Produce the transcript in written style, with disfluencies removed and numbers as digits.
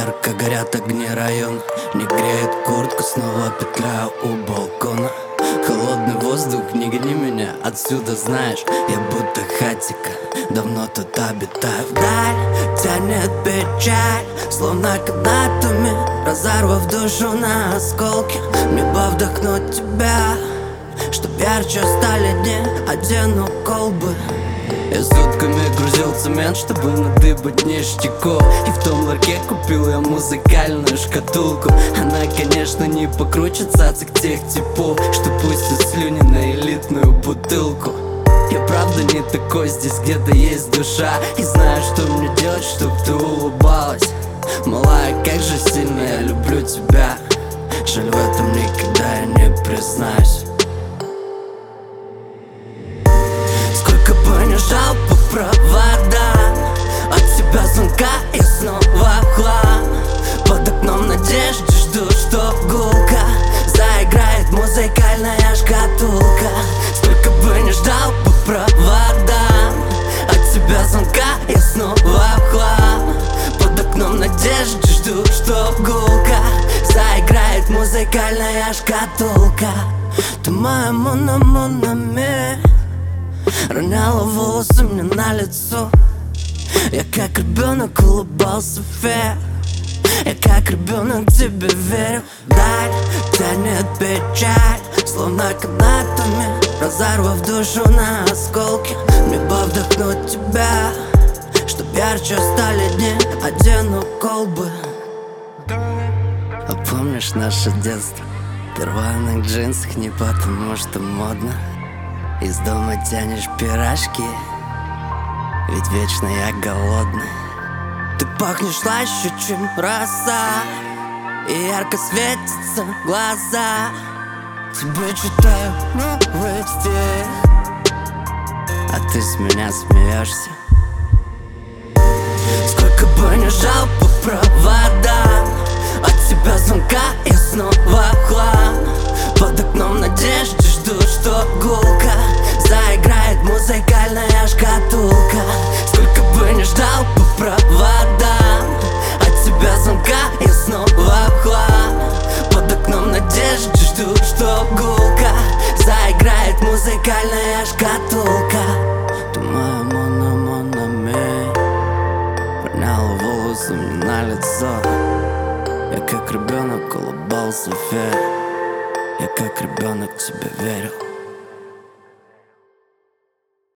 Ярко горят огни района, не греет куртку, снова петляю у балкона. Холодный воздух, не гони меня отсюда, знаешь, я будто хатика, давно тут обитаю. Вдаль тянет печаль, словно когда-то разорвав душу на осколки. Мне бы вдохнуть тебя, чтоб ярче стали дни, одену колбы. Я сутками грузил цемент, чтобы надыбать ништяков. И в том ларьке купил я музыкальную шкатулку. Она, конечно, не покруче цацик тех типов, что пустят слюни на элитную бутылку. Я правда не такой, здесь где-то есть душа. И знаю, что мне делать, чтоб ты улыбалась. Малая, как же сильно я люблю тебя. Жаль, в этом никогда я не признаюсь. Сколько бы не жал по проводам, от тебя звонка и снова хлам. Под окном надежды жду, что гулка заиграет музыкальная шкатулка. Сколько бы не ждал по проводам, от тебя звонка и снова хлам. Под окном надежды жду, что гулка заиграет музыкальная шкатулка. Ты моя мономономия, роняла волосы мне на лицо. Я как ребенок улыбался фе, я как ребенок тебе верю. Вдаль тянет печаль, словно канатами, разорвав душу на осколки. Мне бы вдохнуть тебя, чтоб ярче стали дни, одену колбы. А помнишь наше детство? Ты в рваных джинсах не потому что модно. Из дома тянешь пирожки, ведь вечно я голодный. Ты пахнешь слаще, чем роса, и ярко светятся глаза. Тебе читаю новый стих, а ты с меня смеешься. Сколько бы не жал по проводам, от тебя звонка и снова хлам. Под окном надежды жду, что гулка заиграет музыкальная шкатулка. Сколько бы не ждал по проводам, от тебя звонка и снова хлам. Под окном надежды жду, что гулка заиграет музыкальная шкатулка. Ты моя мономономия, роняла волосы мне на лицо. Я как ребенок улыбался фе, я как ребенок тебе верил.